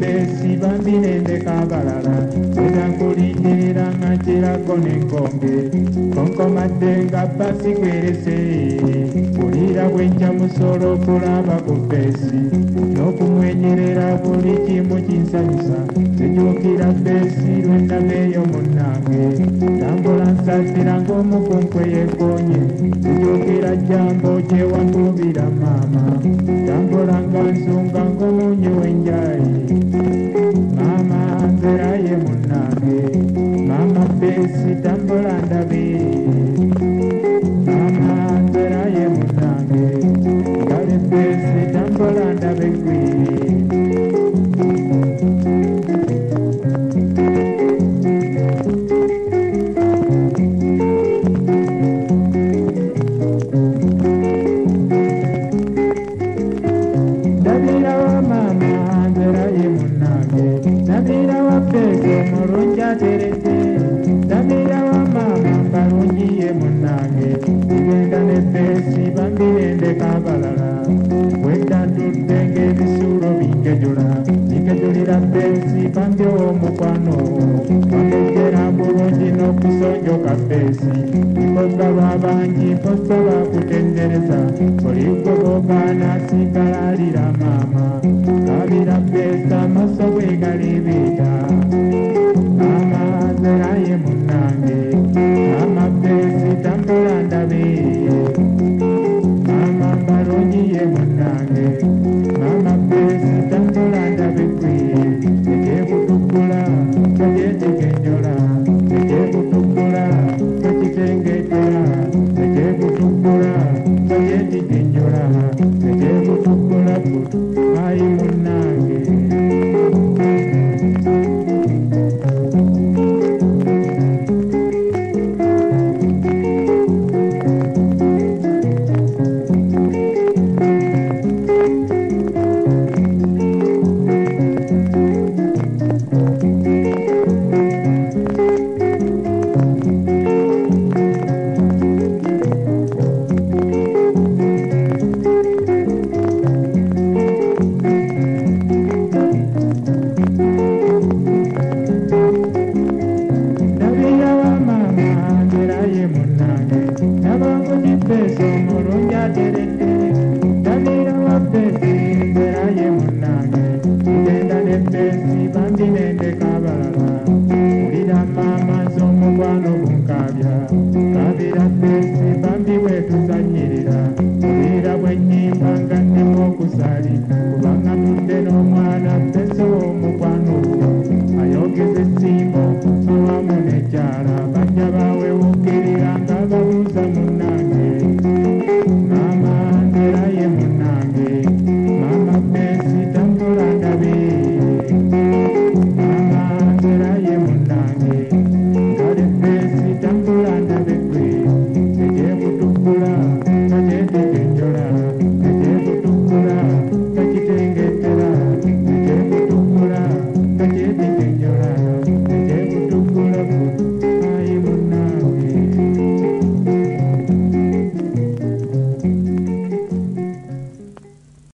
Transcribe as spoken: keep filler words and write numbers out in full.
besi bambinende kabalala enakulindira nga kirako n'enkonge konkomadde nga basi kwerese kulira bwenja musolo kulaba ku besi n'okumwenyerera buli kimu kinsanyusa sijukira besi lwendameeyo munnange tambula nsazira ng'omukunkwe yekonye sijukira jambo gyewankubira maama tambula nga nsonga ng'omunyi w'enjayi maama nzeraye munnange maama besi tambula ndabe maama nzeraye munnange ngale besi tambula ndabe gwe abangi posoba kutendereza oliko bogana sikalalira mama kabira pesa masobwe galibita mama zeraye munange mama pesi tambula ndabe mama baronyiye munange mama pesi tambula ndabe kwe ekekutukula kajetekenjola ekekutukula kakitengetera ekekutukula kajetekenjola ekekutukula kutu ayi munange Thank you.